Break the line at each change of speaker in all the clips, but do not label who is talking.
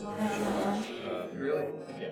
Really? Yeah.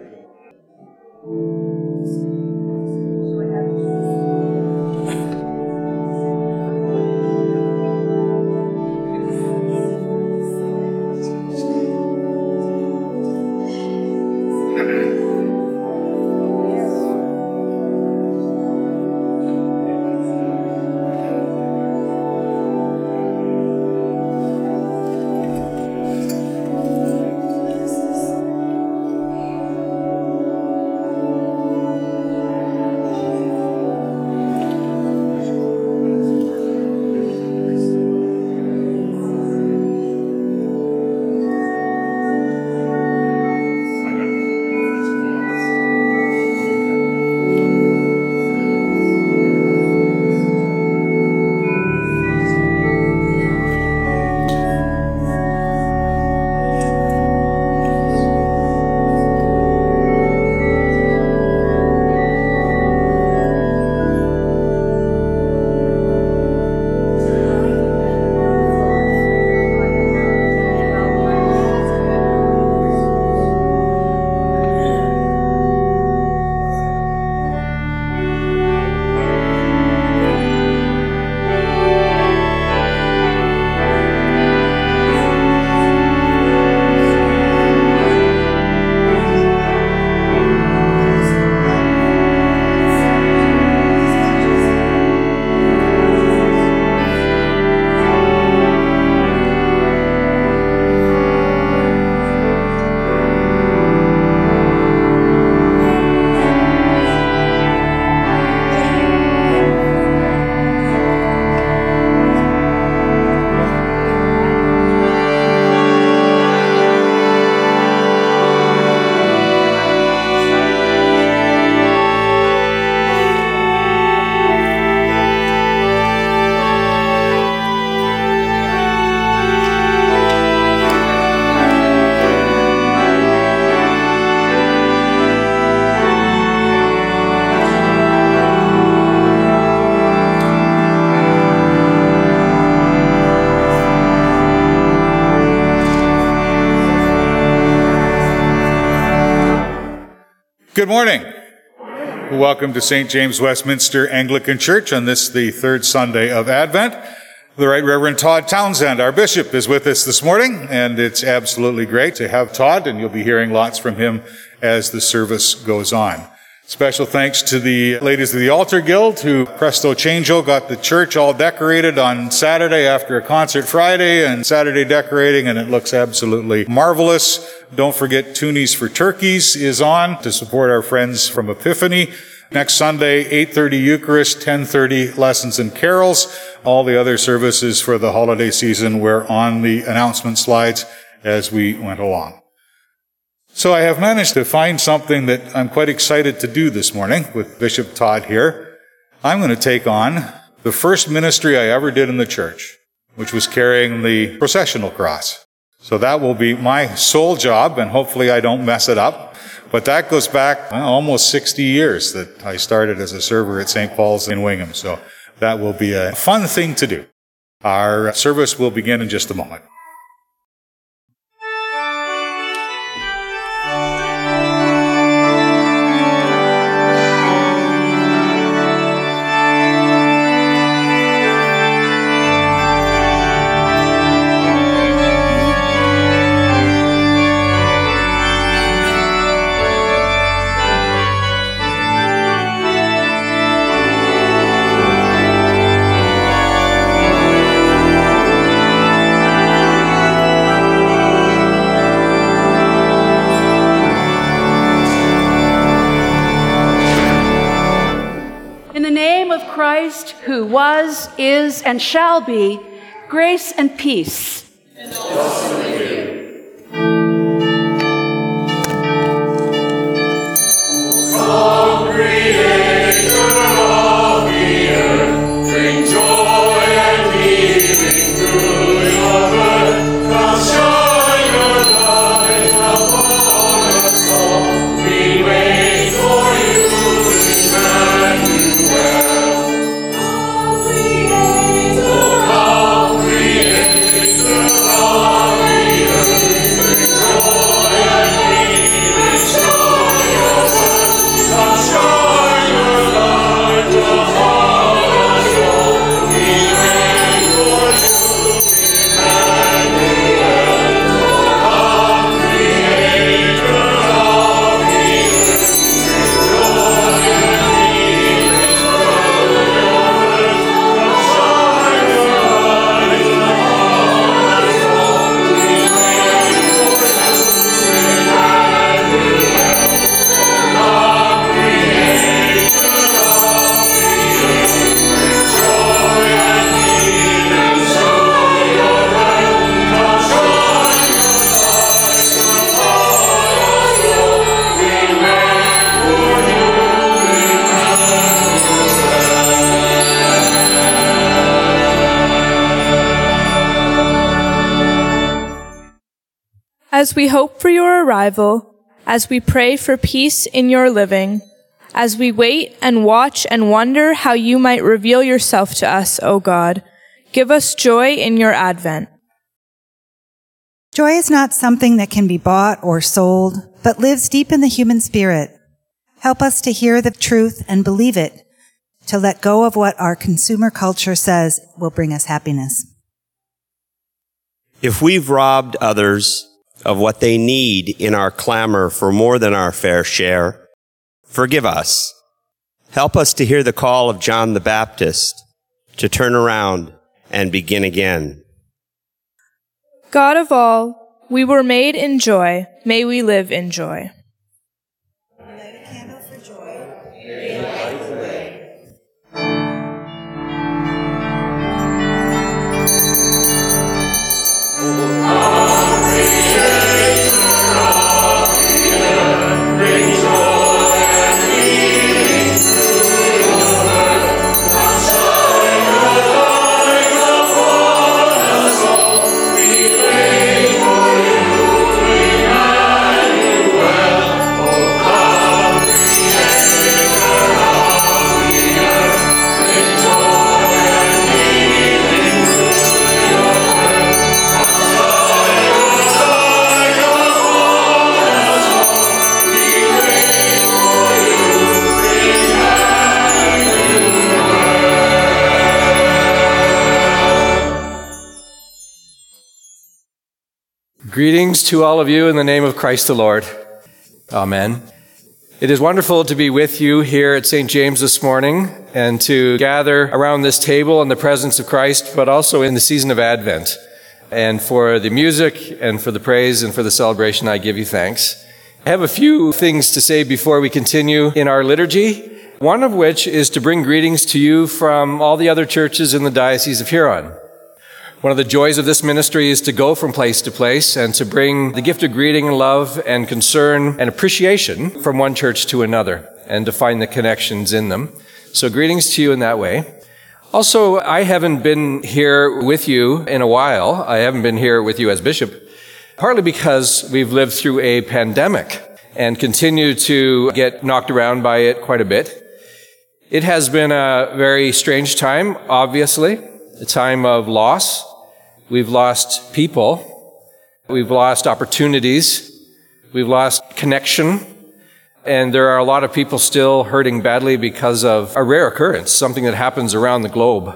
Good morning. Welcome to St. James Westminster Anglican Church on this, the third Sunday of Advent. The Right Reverend Todd Townsend, our bishop, is with us this morning, and it's absolutely great to have Todd, and you'll be hearing lots from him as the service goes on. Special thanks to the ladies of the Altar Guild who presto changeo got the church all decorated on Saturday after a concert Friday and Saturday decorating, and it looks absolutely marvelous. Don't forget Toonies for Turkeys is on to support our friends from Epiphany. Next Sunday, 8:30 Eucharist, 10:30 Lessons and Carols. All the other services for the holiday season were on the announcement slides as we went along. So I have managed to find something that I'm quite excited to do this morning with Bishop Todd here. I'm going to take on the first ministry I ever did in the church, which was carrying the processional cross. So that will be my sole job, and hopefully I don't mess it up. But that goes back almost 60 years that I started as a server at St. Paul's in Wingham. So that will be a fun thing to do. Our service will begin in just a moment.
Christ, who was, is, and shall be, grace and peace.
And also with you. O Creator of the earth, bring joy and healing through your word. Now shine your light upon us all. We wait for you, Emmanuel. Creator of the
As we hope for your arrival, as we pray for peace in your living, as we wait and watch and wonder how you might reveal yourself to us, O God, give us joy in your advent.
Joy is not something that can be bought or sold, but lives deep in the human spirit. Help us to hear the truth and believe it, to let go of what our consumer culture says will bring us happiness.
If we've robbed others of what they need in our clamor for more than our fair share, forgive us. Help us to hear the call of John the Baptist to turn around and begin again.
God of all, we were made in joy. May we live in joy.
Light a candle for joy.
Greetings to all of you in the name of Christ the Lord. Amen. It is wonderful to be with you here at St. James this morning and to gather around this table in the presence of Christ, but also in the season of Advent. And for the music and for the praise and for the celebration, I give you thanks. I have a few things to say before we continue in our liturgy, one of which is to bring greetings to you from all the other churches in the Diocese of Huron. One of the joys of this ministry is to go from place to place and to bring the gift of greeting and love and concern and appreciation from one church to another and to find the connections in them. So greetings to you in that way. Also, I haven't been here with you in a while. I haven't been here with you as bishop, partly because we've lived through a pandemic and continue to get knocked around by it quite a bit. It has been a very strange time, obviously, a time of loss. We've lost people. We've lost opportunities. We've lost connection. And there are a lot of people still hurting badly because of a rare occurrence, something that happens around the globe.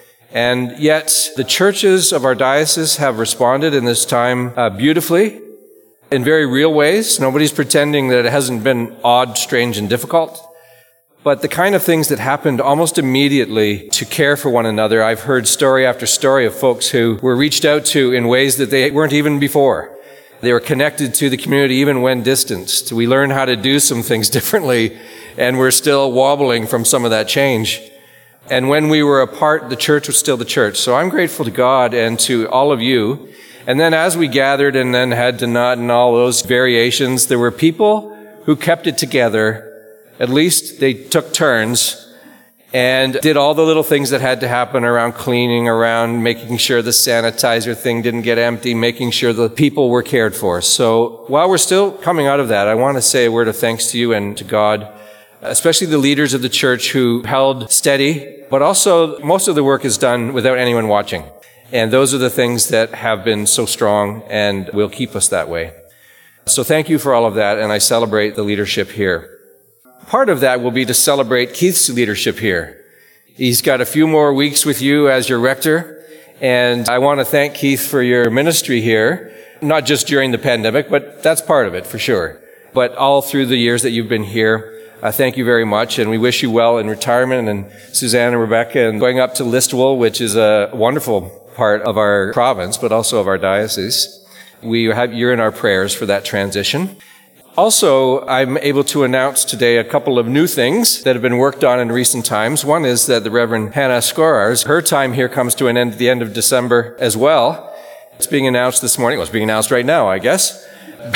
And yet the churches of our diocese have responded in this time beautifully, in very real ways. Nobody's pretending that it hasn't been odd, strange, and difficult. But the kind of things that happened almost immediately to care for one another, I've heard story after story of folks who were reached out to in ways that they weren't even before. They were connected to the community even when distanced. We learned how to do some things differently, and we're still wobbling from some of that change. And when we were apart, the church was still the church. So I'm grateful to God and to all of you. And then as we gathered and then had to nut and all those variations, there were people who kept it together. At least they took turns and did all the little things that had to happen around cleaning, around making sure the sanitizer thing didn't get empty, making sure the people were cared for. So while we're still coming out of that, I want to say a word of thanks to you and to God, especially the leaders of the church who held steady, but also most of the work is done without anyone watching. And those are the things that have been so strong and will keep us that way. So thank you for all of that, and I celebrate the leadership here. Part of that will be to celebrate Keith's leadership here. He's got a few more weeks with you as your rector, and I want to thank Keith for your ministry here, not just during the pandemic, but that's part of it for sure, but all through the years that you've been here. Thank you very much, and we wish you well in retirement, and Suzanne and Rebecca, and going up to Listowel, which is a wonderful part of our province, but also of our diocese. You're in our prayers for that transition. Also, I'm able to announce today a couple of new things that have been worked on in recent times. One is that the Reverend Hannah Skorars, her time here comes to an end at the end of December as well. It's being announced this morning. Well, it's being announced right now, I guess.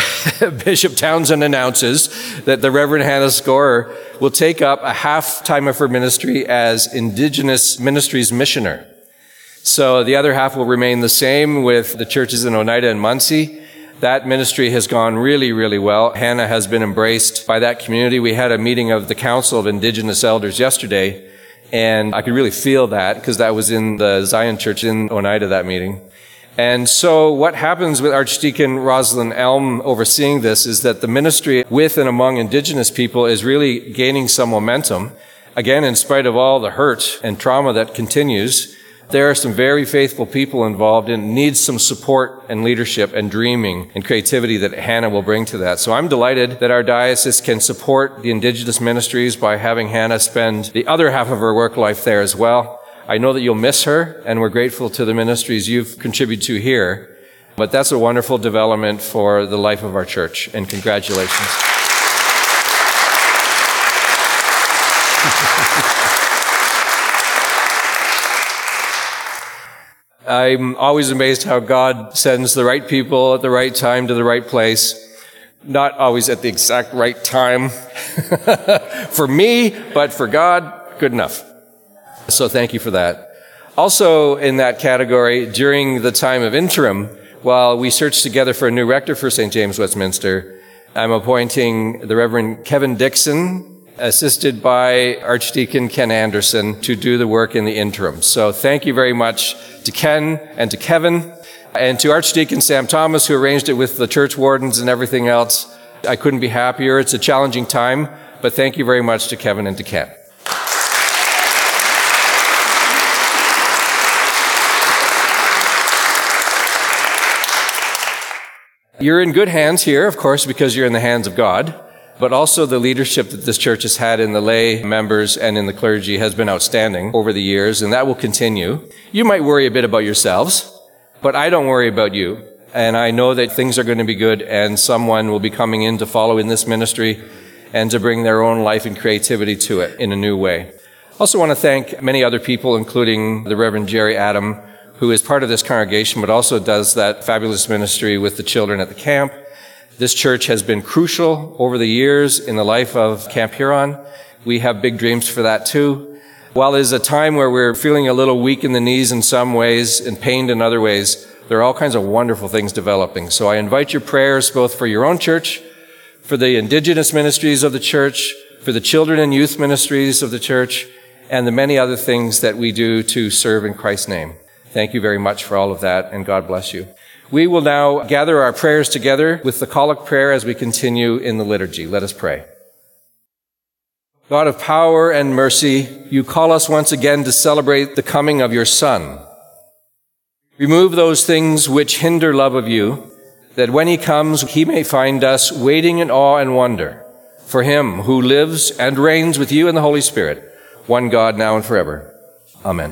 Bishop Townsend announces that the Reverend Hannah Skorrar will take up a half time of her ministry as Indigenous Ministries Missioner. So the other half will remain the same with the churches in Oneida and Muncie. That ministry has gone really, really well. Hannah has been embraced by that community. We had a meeting of the Council of Indigenous Elders yesterday, and I could really feel that because that was in the Zion Church in Oneida, that meeting. And so what happens with Archdeacon Rosalind Elm overseeing this is that the ministry with and among Indigenous people is really gaining some momentum. Again, in spite of all the hurt and trauma that continues, there are some very faithful people involved and needs some support and leadership and dreaming and creativity that Hannah will bring to that. So I'm delighted that our diocese can support the Indigenous ministries by having Hannah spend the other half of her work life there as well. I know that you'll miss her, and we're grateful to the ministries you've contributed to here. But that's a wonderful development for the life of our church, and congratulations. I'm always amazed how God sends the right people at the right time to the right place. Not always at the exact right time for me, but for God, good enough. So thank you for that. Also in that category, during the time of interim, while we search together for a new rector for St. James Westminster, I'm appointing the Reverend Kevin Dixon, assisted by Archdeacon Ken Anderson, to do the work in the interim. So thank you very much to Ken and to Kevin and to Archdeacon Sam Thomas, who arranged it with the church wardens and everything else. I couldn't be happier. It's a challenging time, but thank you very much to Kevin and to Ken. You're in good hands here, of course, because you're in the hands of God. But also the leadership that this church has had in the lay members and in the clergy has been outstanding over the years, and that will continue. You might worry a bit about yourselves, but I don't worry about you. And I know that things are going to be good, and someone will be coming in to follow in this ministry and to bring their own life and creativity to it in a new way. I also want to thank many other people, including the Reverend Jerry Adam, who is part of this congregation, but also does that fabulous ministry with the children at the camp. This church has been crucial over the years in the life of Camp Huron. We have big dreams for that too. While there's a time where we're feeling a little weak in the knees in some ways and pained in other ways, there are all kinds of wonderful things developing. So I invite your prayers both for your own church, for the Indigenous ministries of the church, for the children and youth ministries of the church, and the many other things that we do to serve in Christ's name. Thank you very much for all of that, and God bless you. We will now gather our prayers together with the collect prayer as we continue in the liturgy. Let us pray. God of power and mercy, you call us once again to celebrate the coming of your Son. Remove those things which hinder love of you, that when he comes, he may find us waiting in awe and wonder for him who lives and reigns with you in the Holy Spirit, one God, now and forever. Amen.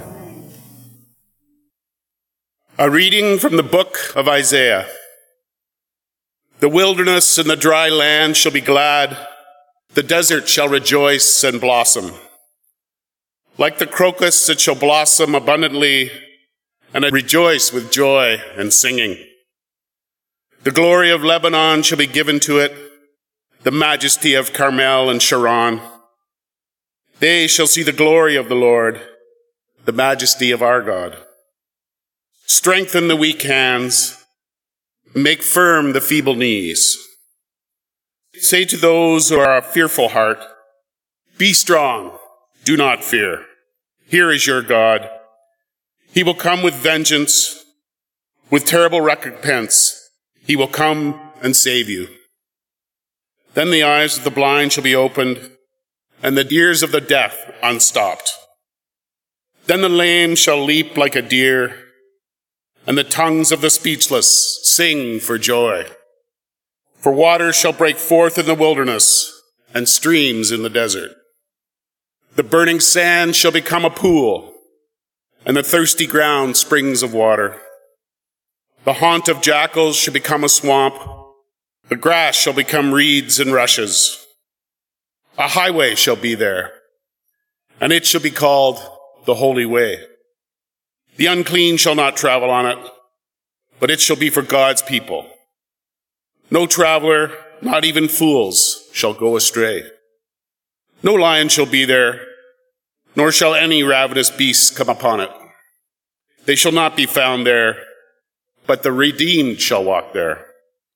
A reading from the book of Isaiah. The wilderness and the dry land shall be glad. The desert shall rejoice and blossom. Like the crocus, it shall blossom abundantly and rejoice with joy and singing. The glory of Lebanon shall be given to it, the majesty of Carmel and Sharon. They shall see the glory of the Lord, the majesty of our God. Strengthen the weak hands, make firm the feeble knees. Say to those who are of fearful heart, be strong, do not fear. Here is your God. He will come with vengeance, with terrible recompense. He will come and save you. Then the eyes of the blind shall be opened, and the ears of the deaf unstopped. Then the lame shall leap like a deer, and the tongues of the speechless sing for joy. For waters shall break forth in the wilderness, and streams in the desert. The burning sand shall become a pool, and the thirsty ground springs of water. The haunt of jackals shall become a swamp. The grass shall become reeds and rushes. A highway shall be there, and it shall be called the Holy Way. The unclean shall not travel on it, but it shall be for God's people. No traveler, not even fools, shall go astray. No lion shall be there, nor shall any ravenous beast come upon it. They shall not be found there, but the redeemed shall walk there.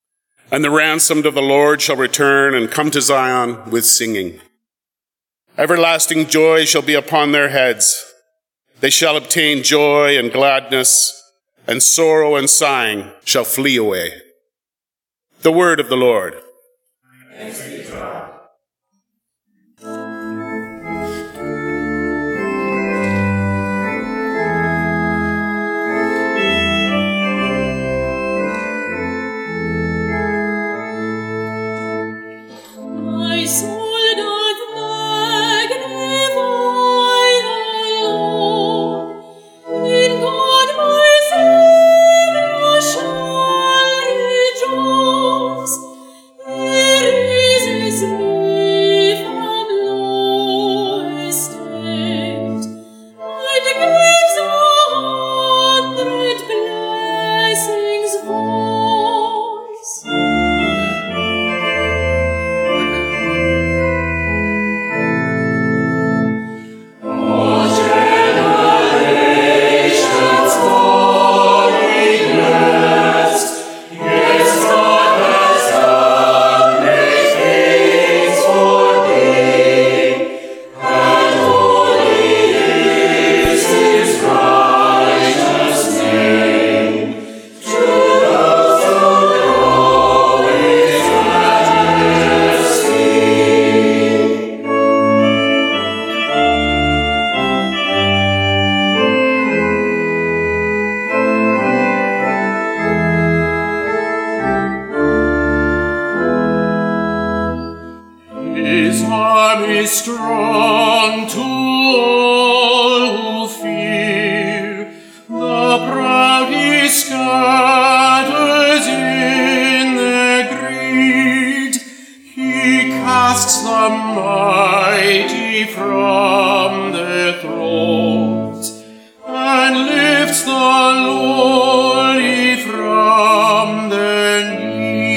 And the ransomed of the Lord shall return and come to Zion with singing. Everlasting joy shall be upon their heads. They shall obtain joy and gladness, and sorrow and sighing shall flee away. The word of the Lord.
Thanks be to God.
My soul doth magnify the Lord. In God my Saviour shall rejoice. He raises me from low estate, and gives 100 blessings voice.
His arm is strong to all who fear. The proud he scatters in their greed. He casts the mighty from their thrones and lifts the lowly from their need.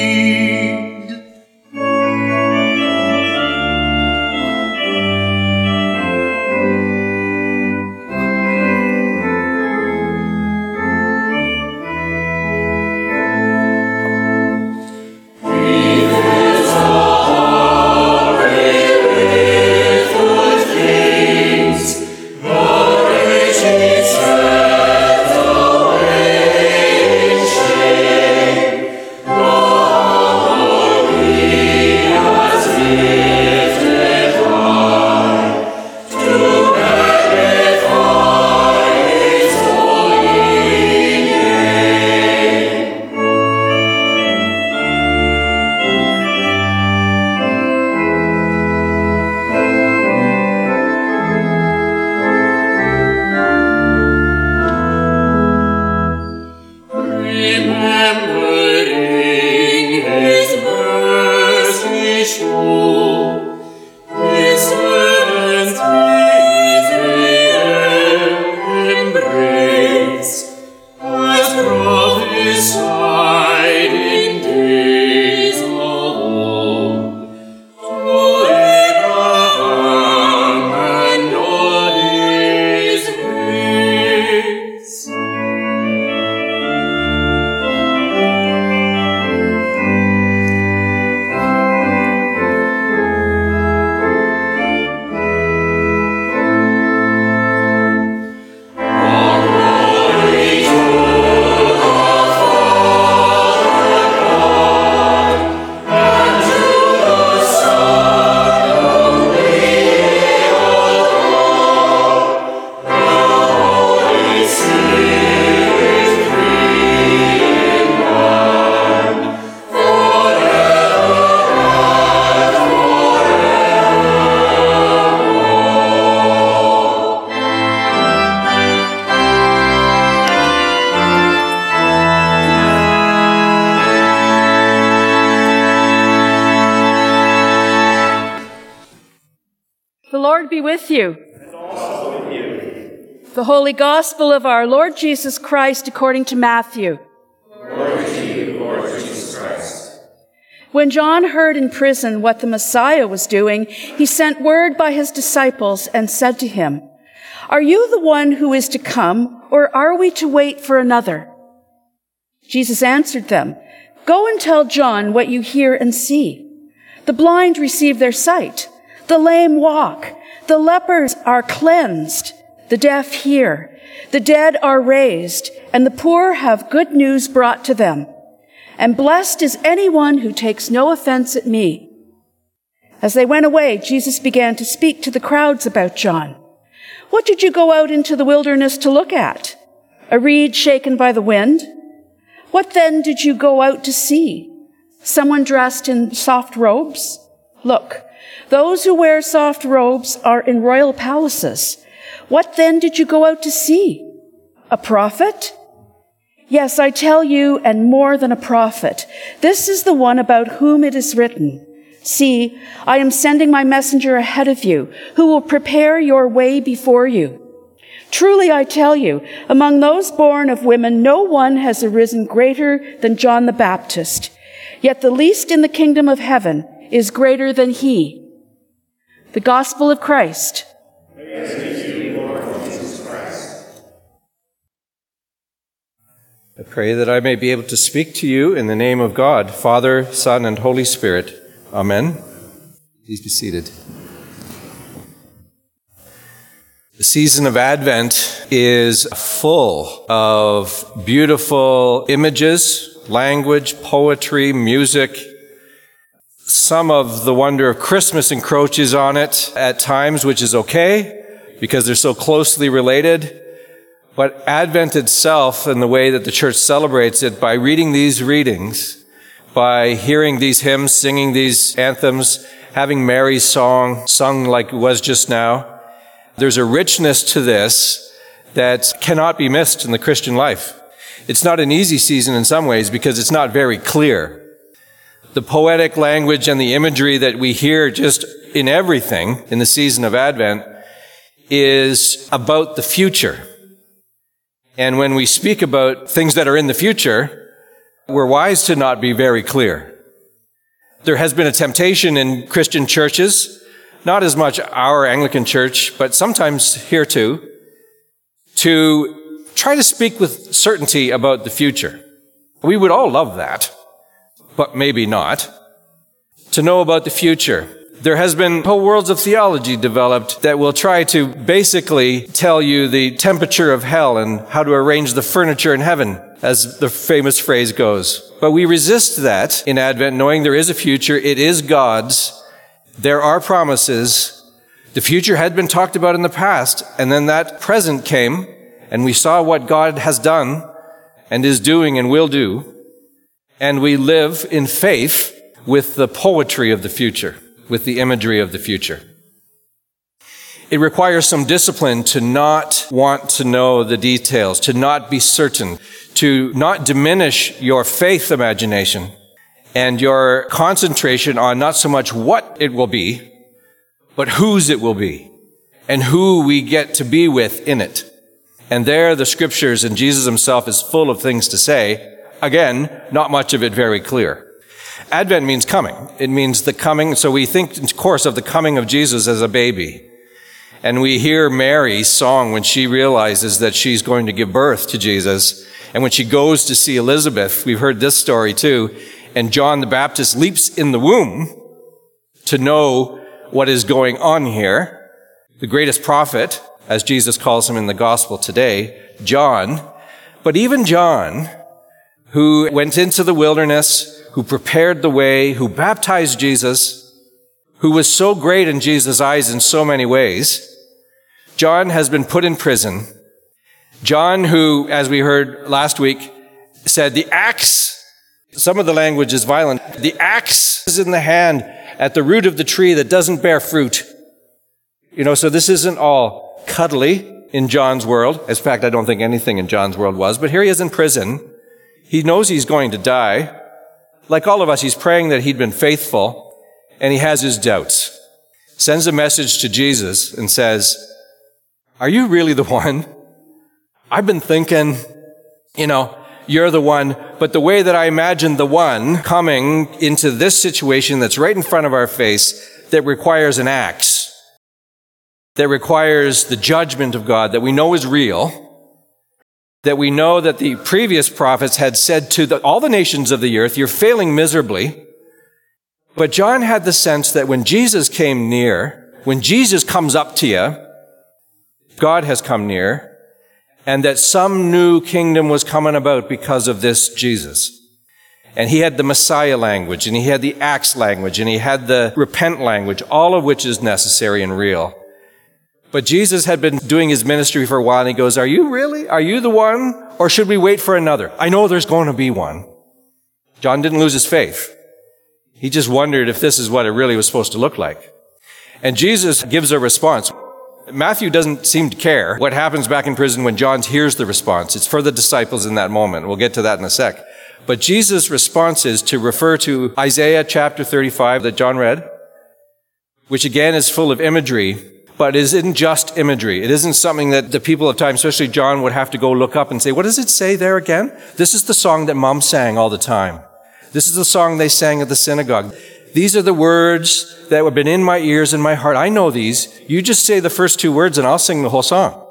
Remembering his mercy sure, his servants Israel embrace, as prophesied in days of old, to Abraham and all his race.
The Lord be with you. And also with you. The Holy Gospel of our Lord Jesus Christ according to Matthew.
Glory to you, Lord Jesus Christ.
When John heard in prison what the Messiah was doing, he sent word by his disciples and said to him, "Are you the one who is to come, or are we to wait for another?" Jesus answered them, Go and tell John what you hear and see. The blind receive their sight. The lame walk. The lepers are cleansed. The deaf hear. The dead are raised. And the poor have good news brought to them. And blessed is anyone who takes no offense at me." As they went away, Jesus began to speak to the crowds about John. "What did you go out into the wilderness to look at? A reed shaken by the wind? What then did you go out to see? Someone dressed in soft robes? Look, those who wear soft robes are in royal palaces. What then did you go out to see? A prophet? Yes, I tell you, and more than a prophet. This is the one about whom it is written, 'See, I am sending my messenger ahead of you, who will prepare your way before you.' Truly, I tell you, among those born of women, no one has arisen greater than John the Baptist. Yet the least in the kingdom of heaven is greater than he." The Gospel of Christ.
Praise to you, Lord Jesus Christ.
I pray that I may be able to speak to you in the name of God, Father, Son, and Holy Spirit. Amen. Please be seated. The season of Advent is full of beautiful images, language, poetry, music. Some of the wonder of Christmas encroaches on it at times, which is okay because they're so closely related. But Advent itself and the way that the church celebrates it by reading these readings, by hearing these hymns, singing these anthems, having Mary's song sung like it was just now, there's a richness to this that cannot be missed in the Christian life. It's not an easy season in some ways because it's not very clear. The poetic language and the imagery that we hear just in everything in the season of Advent is about the future. And when we speak about things that are in the future, we're wise to not be very clear. There has been a temptation in Christian churches, not as much our Anglican church, but sometimes here too, to try to speak with certainty about the future. We would all love that, but maybe not. To know about the future. There has been whole worlds of theology developed that will try to basically tell you the temperature of hell and how to arrange the furniture in heaven, as the famous phrase goes. But we resist that in Advent, knowing there is a future. It is God's. There are promises. The future had been talked about in the past, and then that present came, and we saw what God has done and is doing and will do. And we live in faith with the poetry of the future, with the imagery of the future. It requires some discipline to not want to know the details, to not be certain, to not diminish your faith imagination and your concentration on not so much what it will be, but whose it will be and who we get to be with in it. And there the scriptures and Jesus himself is full of things to say. Again, not much of it very clear. Advent means coming. It means the coming. So we think, of course, of the coming of Jesus as a baby. And we hear Mary's song when she realizes that she's going to give birth to Jesus. And when she goes to see Elizabeth, we've heard this story too. And John the Baptist leaps in the womb to know what is going on here. The greatest prophet, as Jesus calls him in the gospel today, John. But even John, who went into the wilderness, who prepared the way, who baptized Jesus, who was so great in Jesus' eyes in so many ways, John has been put in prison. John, who, as we heard last week, said the axe, some of the language is violent, the axe is in the hand at the root of the tree that doesn't bear fruit. So this isn't all cuddly in John's world. In fact, I don't think anything in John's world was, but here he is in prison. He knows he's going to die. Like all of us, he's praying that he'd been faithful, and he has his doubts. Sends a message to Jesus and says, "Are you really the one? I've been thinking, you're the one, but the way that I imagine the one coming into this situation that's right in front of our face that requires an axe, that requires the judgment of God that we know is real, that we know that the previous prophets had said to all the nations of the earth, you're failing miserably. But John had the sense that when Jesus came near, when Jesus comes up to you, God has come near, and that some new kingdom was coming about because of this Jesus. And he had the Messiah language, and he had the Acts language, and he had the repent language, all of which is necessary and real. But Jesus had been doing his ministry for a while, and he goes, are you really? Are you the one? Or should we wait for another? I know there's going to be one. John didn't lose his faith. He just wondered if this is what it really was supposed to look like. And Jesus gives a response. Matthew doesn't seem to care what happens back in prison when John hears the response. It's for the disciples in that moment. We'll get to that in a sec. But Jesus' response is to refer to Isaiah chapter 35 that John read, which again is full of imagery. But it isn't just imagery. It isn't something that the people of time, especially John, would have to go look up and say, what does it say there again? This is the song that Mom sang all the time. This is the song they sang at the synagogue. These are the words that have been in my ears and my heart. I know these. You just say the first two words and I'll sing the whole song.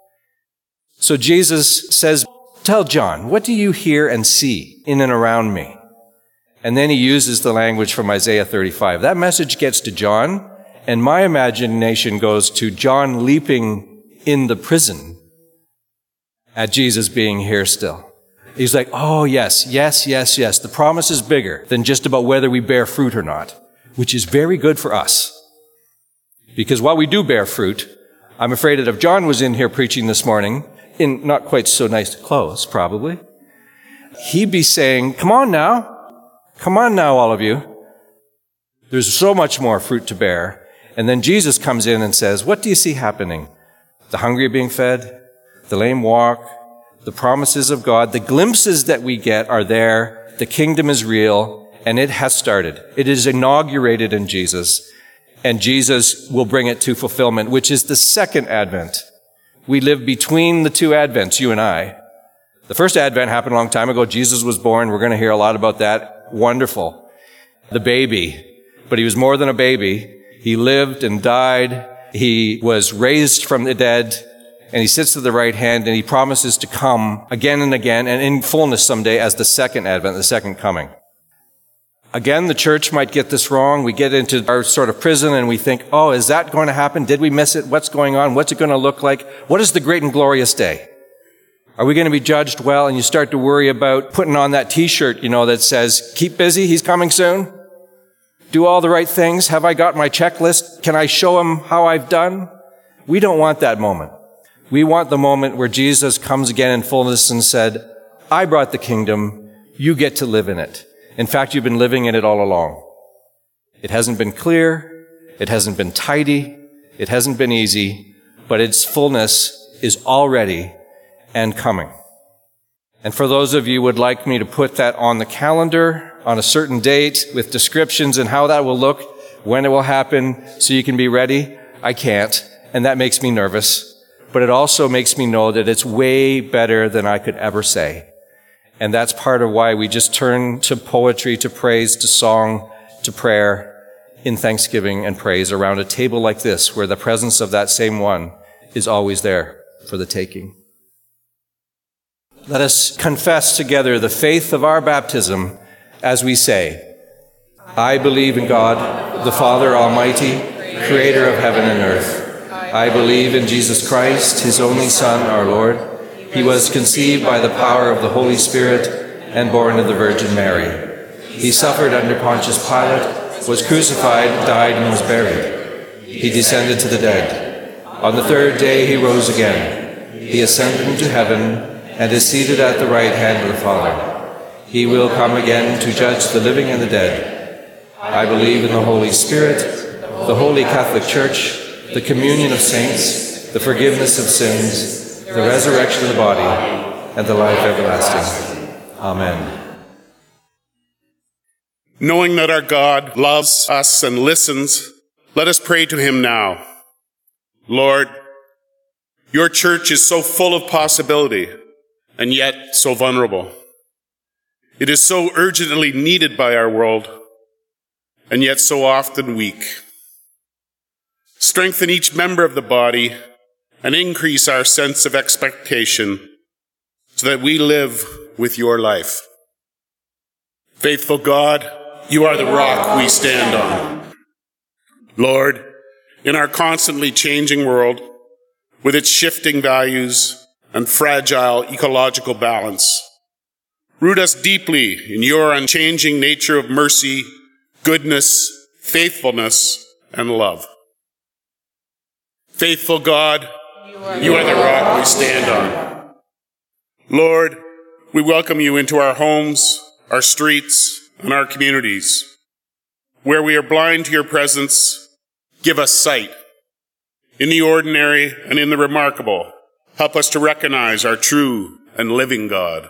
So Jesus says, tell John, what do you hear and see in and around me? And then he uses the language from Isaiah 35. That message gets to John. And my imagination goes to John leaping in the prison at Jesus being here still. He's like, oh, yes. The promise is bigger than just about whether we bear fruit or not, which is very good for us. Because while we do bear fruit, I'm afraid that if John was in here preaching this morning, in not quite so nice clothes, probably, he'd be saying, come on now, all of you. There's so much more fruit to bear. And then Jesus comes in and says, what do you see happening? The hungry are being fed, the lame walk, the promises of God, the glimpses that we get are there, the kingdom is real, and it has started. It is inaugurated in Jesus, and Jesus will bring it to fulfillment, which is the second advent. We live between the two advents, you and I. The first advent happened a long time ago. Jesus was born. We're going to hear a lot about that. Wonderful. The baby. But he was more than a baby. He lived and died. He was raised from the dead, and he sits at the right hand, and he promises to come again and again and in fullness someday as the second advent, the second coming. Again, the church might get this wrong. We get into our sort of prison and we think, oh, is that going to happen? Did we miss it? What's going on? What's it going to look like? What is the great and glorious day? Are we going to be judged well? And you start to worry about putting on that t-shirt, that says, keep busy, he's coming soon. Do all the right things. Have I got my checklist? Can I show him how I've done? We don't want that moment. We want the moment where Jesus comes again in fullness and said, I brought the kingdom. You get to live in it. In fact, you've been living in it all along. It hasn't been clear. It hasn't been tidy. It hasn't been easy, but its fullness is already and coming. And for those of you who would like me to put that on the calendar on a certain date with descriptions and how that will look, when it will happen, so you can be ready, I can't. And that makes me nervous. But it also makes me know that it's way better than I could ever say. And that's part of why we just turn to poetry, to praise, to song, to prayer in thanksgiving and praise around a table like this, where the presence of that same one is always there for the taking. Let us confess together the faith of our baptism as we say, I believe in God, the Father Almighty, creator of heaven and earth. I believe in Jesus Christ, his only Son, our Lord. He was conceived by the power of the Holy Spirit and born of the Virgin Mary. He suffered under Pontius Pilate, was crucified, died, and was buried. He descended to the dead. On the third day he rose again. He ascended into heaven and is seated at the right hand of the Father. He will come again to judge the living and the dead. I believe in the Holy Spirit, the Holy Catholic Church, the communion of saints, the forgiveness of sins, the resurrection of the body, and the life everlasting. Amen.
Knowing that our God loves us and listens, let us pray to him now. Lord, your church is so full of possibility and yet so vulnerable. It is so urgently needed by our world and yet so often weak. Strengthen each member of the body and increase our sense of expectation so that we live with your life. Faithful God, you are the rock we stand on. Lord, in our constantly changing world, with its shifting values and fragile ecological balance, root us deeply in your unchanging nature of mercy, goodness, faithfulness, and love. Faithful God, you are the rock we stand on. Lord, we welcome you into our homes, our streets, and our communities. Where we are blind to your presence, give us sight. In the ordinary and in the remarkable, help us to recognize our true and living God.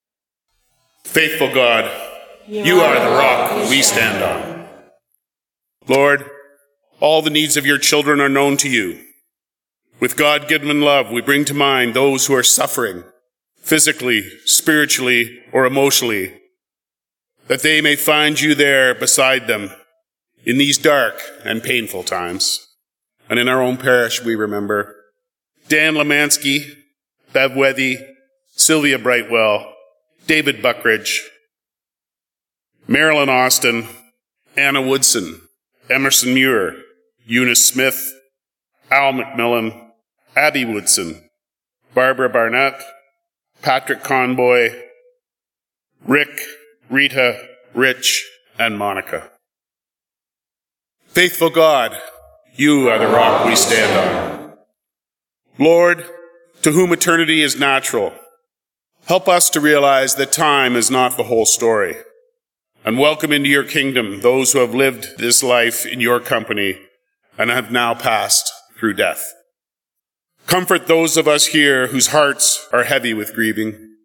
Faithful God, you are the rock we stand on. Lord, all the needs of your children are known to you. With God-given love, we bring to mind those who are suffering, physically, spiritually, or emotionally, that they may find you there beside them in these dark and painful times. And in our own parish, we remember Dan Lemansky, Bev Wethy, Sylvia Brightwell, David Buckridge, Marilyn Austin, Anna Woodson, Emerson Muir, Eunice Smith, Al McMillan, Abby Woodson, Barbara Barnett, Patrick Conboy, Rick, Rita, Rich, and Monica. Faithful God, you are the rock we stand on. Lord, to whom eternity is natural, help us to realize that time is not the whole story, and welcome into your kingdom those who have lived this life in your company and have now passed through death. Comfort those of us here whose hearts are heavy with grieving.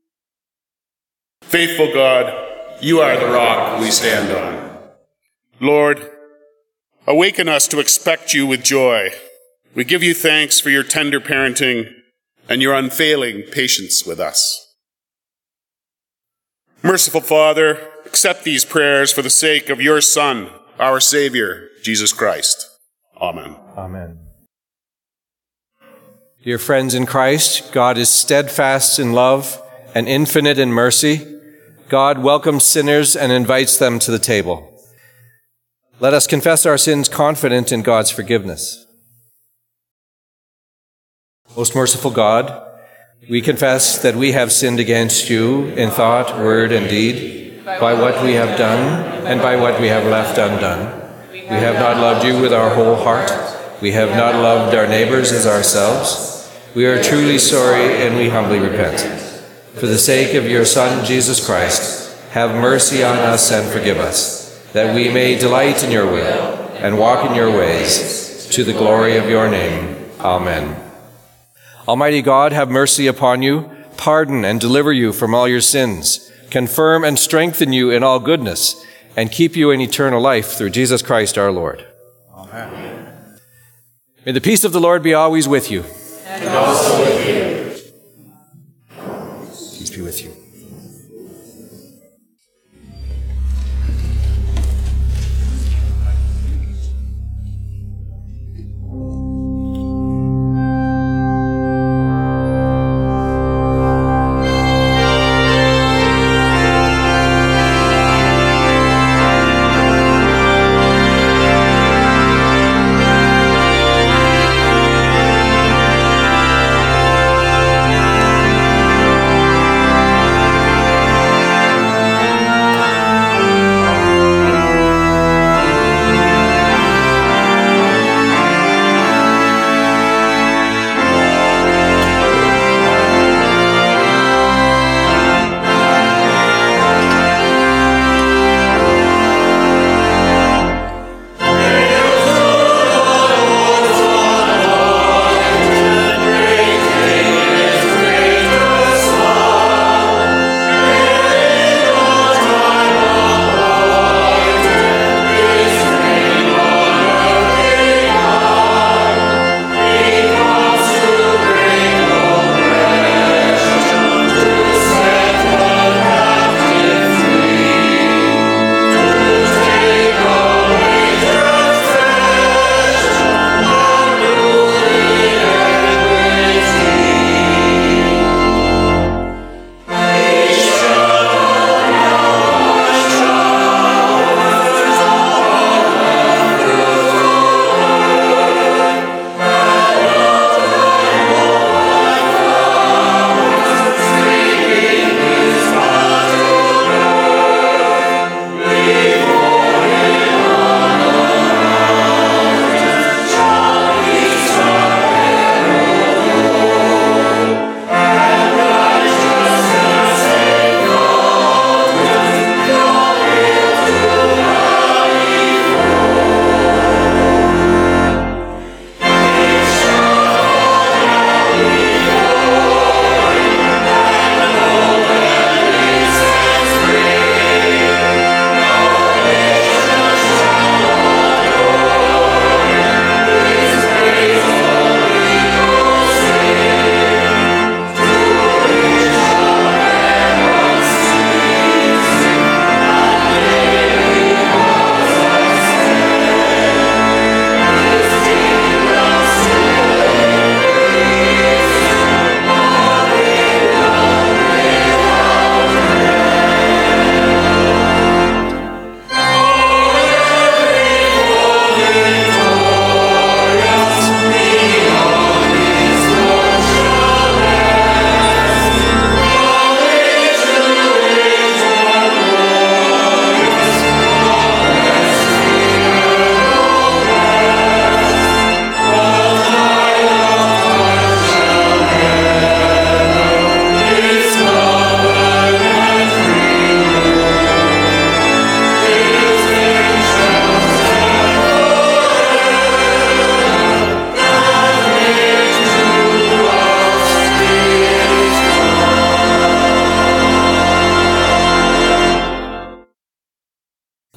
Faithful God, you are the rock we stand on. Lord, awaken us to expect you with joy. We give you thanks for your tender parenting and your unfailing patience with us. Merciful Father, accept these prayers for the sake of your Son, our Savior, Jesus Christ. Amen.
Amen. Dear friends in Christ, God is steadfast in love and infinite in mercy. God welcomes sinners and invites them to the table. Let us confess our sins confident in God's forgiveness. Most merciful God, we confess that we have sinned against you in thought, word, and deed, by what we have done and by what we have left undone. We have not loved you with our whole heart. We have not loved our neighbors as ourselves. We are truly sorry and we humbly repent. For the sake of your Son, Jesus Christ, have mercy on us and forgive us, that we may delight in your will and walk in your ways, to the glory of your name. Amen. Almighty God, have mercy upon you, pardon and deliver you from all your sins, confirm and strengthen you in all goodness, and keep you in eternal life through Jesus Christ our Lord. Amen. May the peace of the Lord be always with you.
And also with you.
Peace be with you.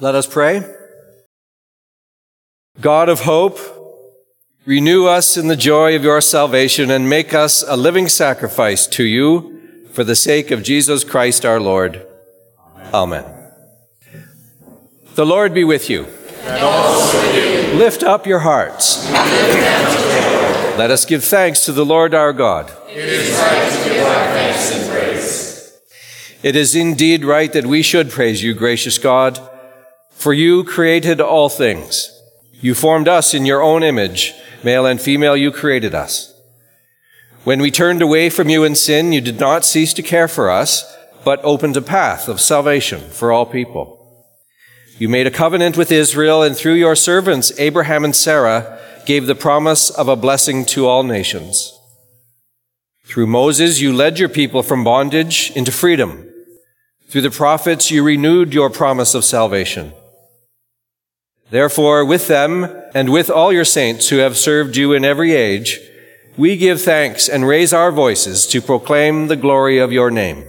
Let us pray. God of hope, renew us in the joy of your salvation and make us a living sacrifice to you for the sake of Jesus Christ our Lord. Amen. The Lord be with you.
And also with you.
Lift up your hearts. Let us give thanks to the Lord our God.
It is right to give our thanks and praise.
It is indeed right that we should praise you, gracious God, for you created all things. You formed us in your own image. Male and female, you created us. When we turned away from you in sin, you did not cease to care for us, but opened a path of salvation for all people. You made a covenant with Israel, and through your servants, Abraham and Sarah, gave the promise of a blessing to all nations. Through Moses, you led your people from bondage into freedom. Through the prophets, you renewed your promise of salvation. Therefore, with them and with all your saints who have served you in every age, we give thanks and raise our voices to proclaim the glory of your name.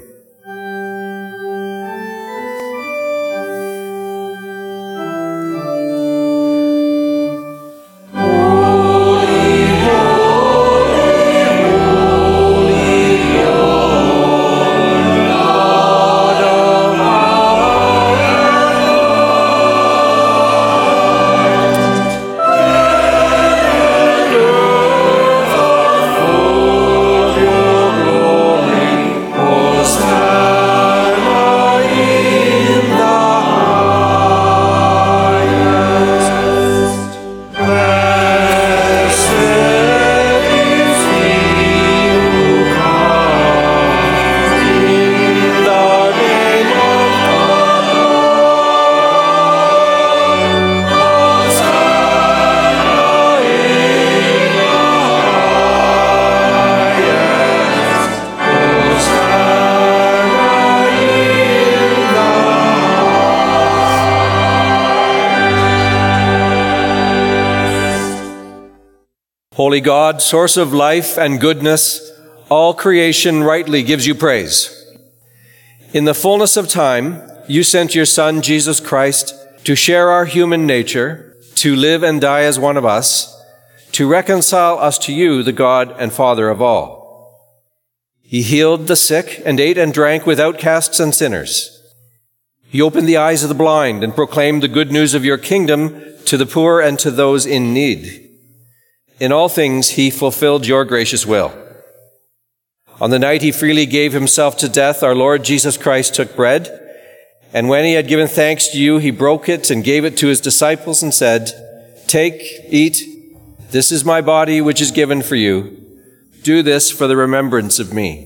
Holy God, source of life and goodness, all creation rightly gives you praise. In the fullness of time, you sent your Son, Jesus Christ, to share our human nature, to live and die as one of us, to reconcile us to you, the God and Father of all. He healed the sick and ate and drank with outcasts and sinners. He opened the eyes of the blind and proclaimed the good news of your kingdom to the poor and to those in need. In all things, he fulfilled your gracious will. On the night he freely gave himself to death, our Lord Jesus Christ took bread, and when he had given thanks to you, he broke it and gave it to his disciples and said, "Take, eat. This is my body, which is given for you. Do this for the remembrance of me."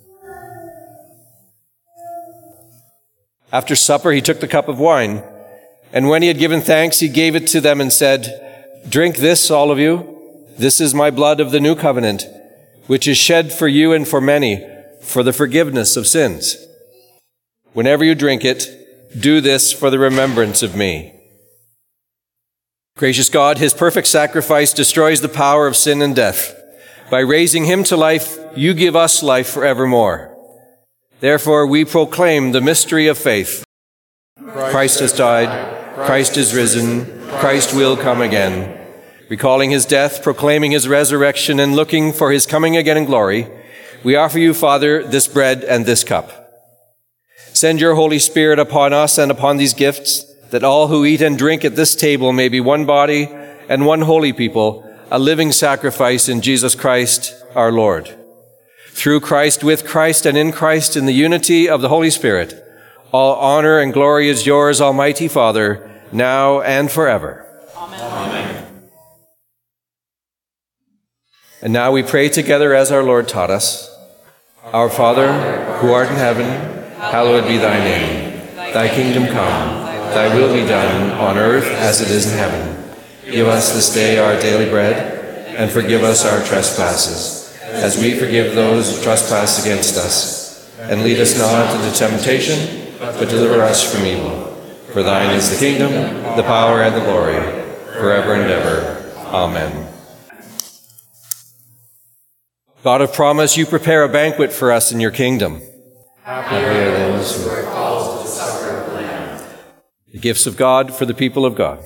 After supper, he took the cup of wine, and when he had given thanks, he gave it to them and said, "Drink this, all of you. This is my blood of the new covenant, which is shed for you and for many for the forgiveness of sins. Whenever you drink it, do this for the remembrance of me." Gracious God, his perfect sacrifice destroys the power of sin and death. By raising him to life, you give us life forevermore. Therefore, we proclaim the mystery of faith. Christ has died, Christ is risen, Christ will come again. Recalling his death, proclaiming his resurrection, and looking for his coming again in glory, we offer you, Father, this bread and this cup. Send your Holy Spirit upon us and upon these gifts, that all who eat and drink at this table may be one body and one holy people, a living sacrifice in Jesus Christ our Lord. Through Christ, with Christ, and in Christ, in the unity of the Holy Spirit, all honor and glory is yours, Almighty Father, now and forever.
Amen. Amen.
And now we pray together as our Lord taught us. Our Father, who art in heaven, hallowed be thy name. Thy kingdom come, thy will be done on earth as it is in heaven. Give us this day our daily bread, and forgive us our trespasses, as we forgive those who trespass against us. And lead us not into temptation, but deliver us from evil. For thine is the kingdom, the power, and the glory, forever and ever. Amen. God of promise, you prepare a banquet for us in your kingdom.
Happy are those who are called to the supper of the Lamb.
The gifts of God for the people of God.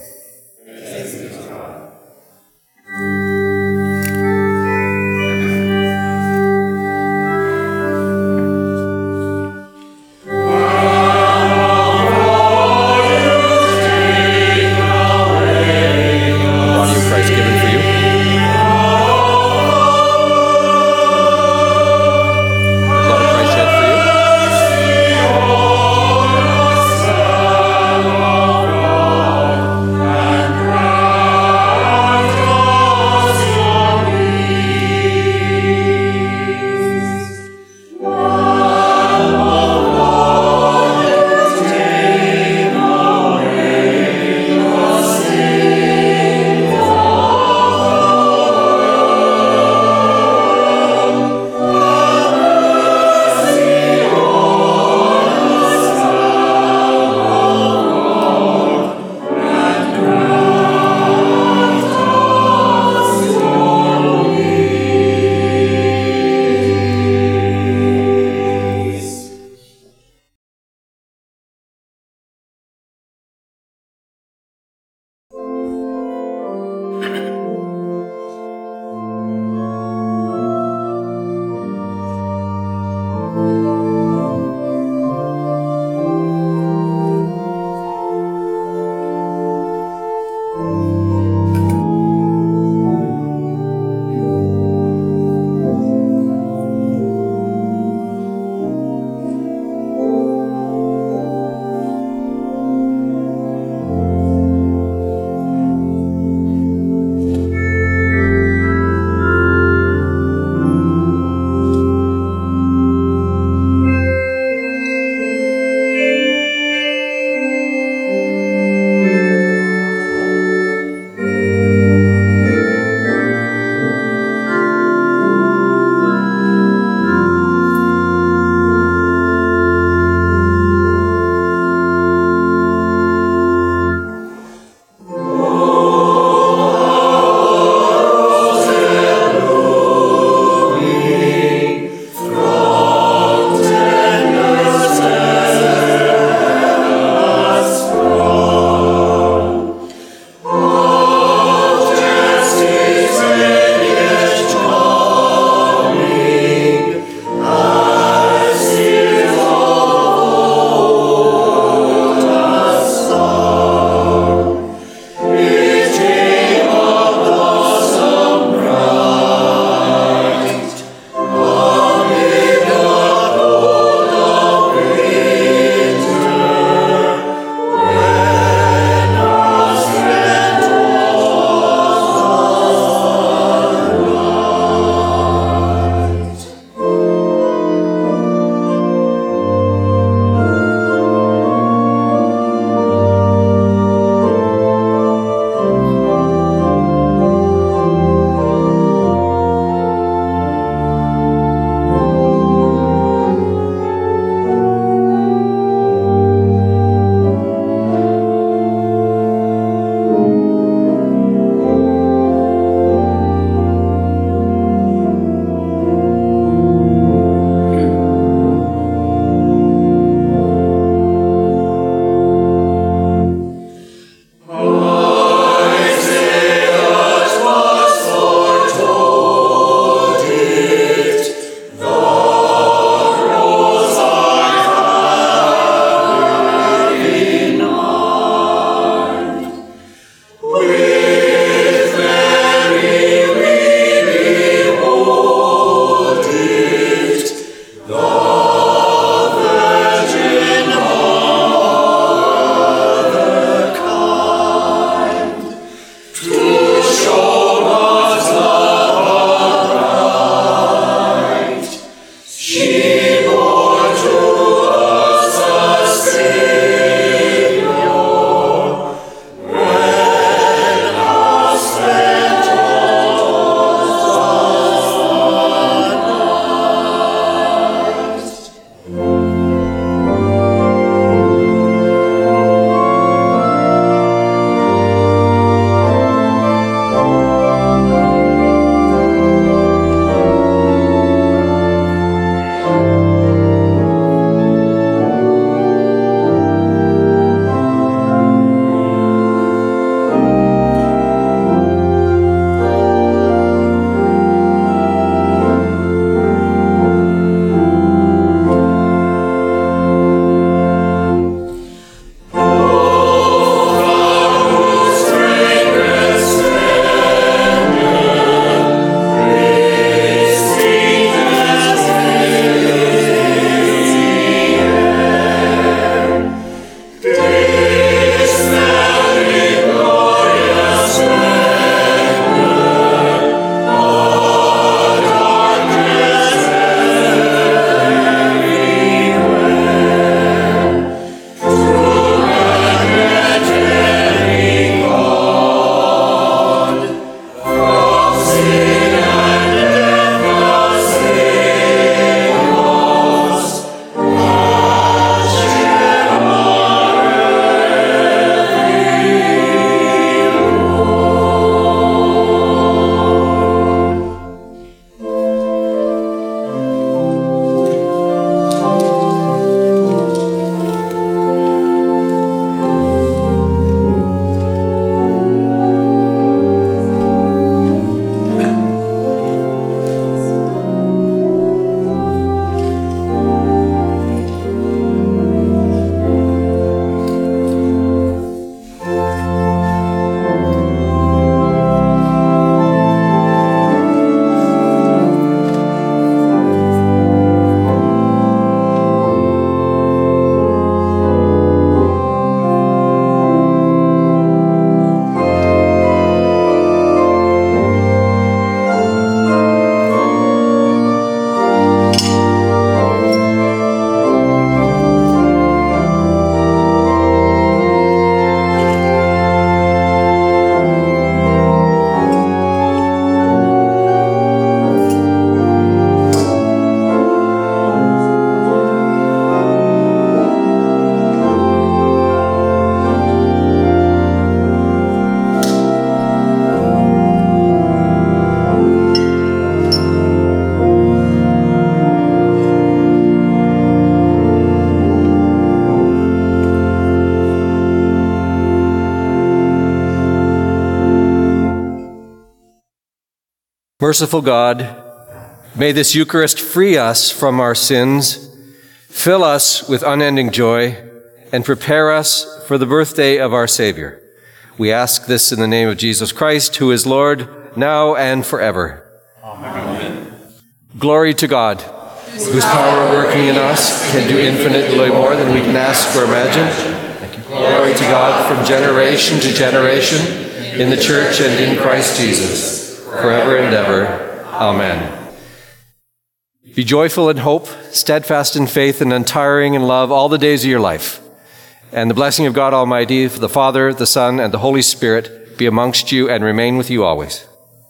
Merciful God, may this Eucharist free us from our sins, fill us with unending joy, and prepare us for the birthday of our Savior. We ask this in the name of Jesus Christ, who is Lord, now and forever. Amen. Glory to God, whose power working in us can do infinitely more than we can ask or imagine. Glory to God from generation to generation, in the Church and in Christ Jesus, forever and ever. Amen. Be joyful in hope, steadfast in faith, and untiring in love all the days of your life. And the blessing of God Almighty, the Father, the Son, and the Holy Spirit be amongst you and remain with you always.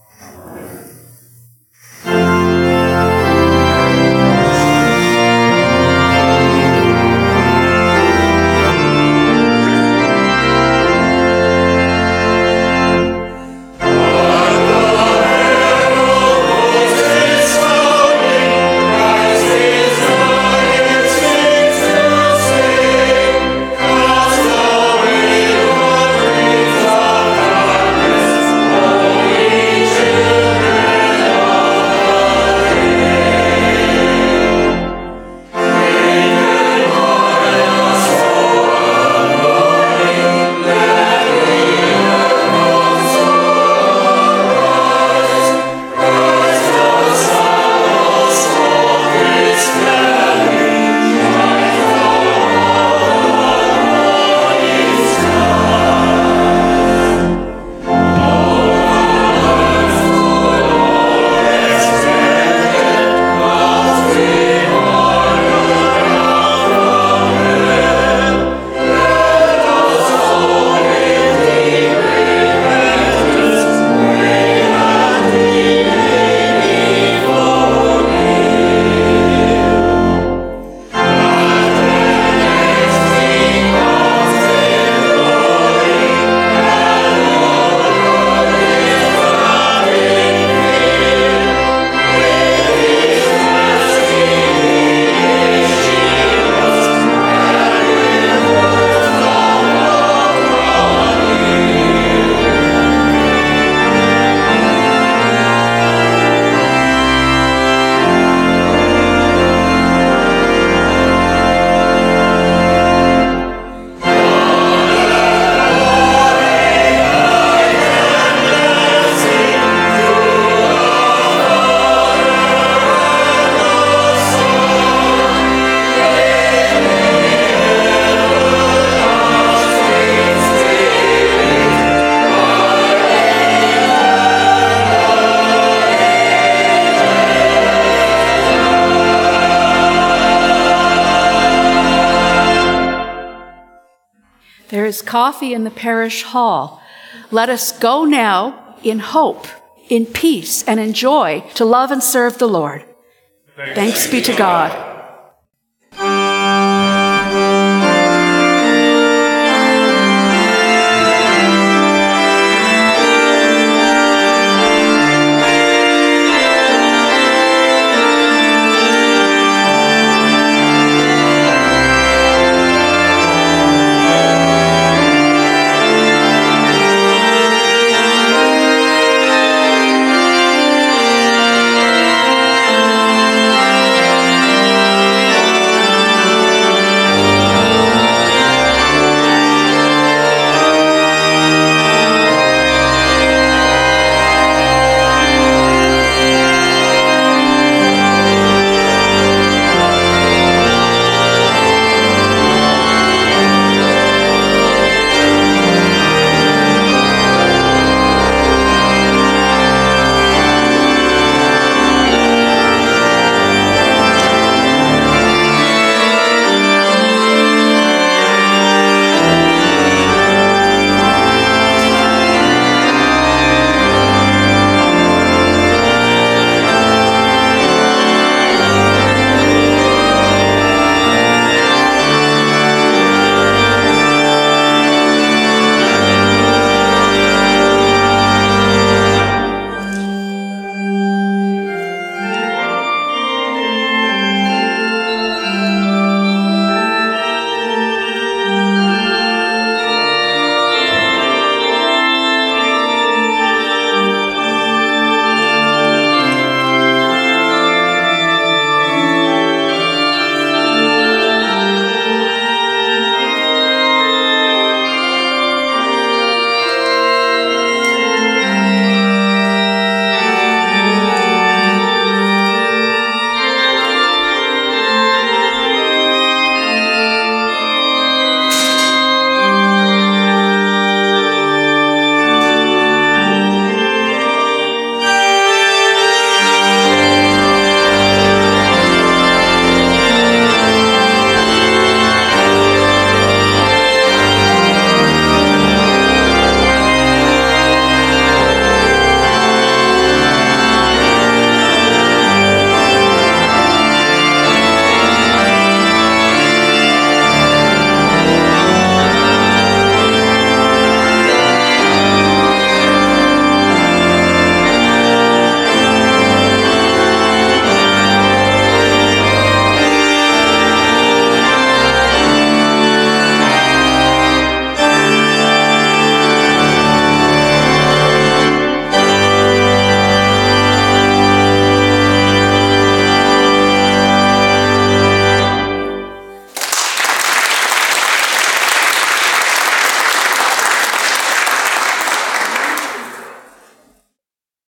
There is coffee in the parish hall. Let us go now in hope, in peace, and in joy to love and serve the Lord. Thanks be to God.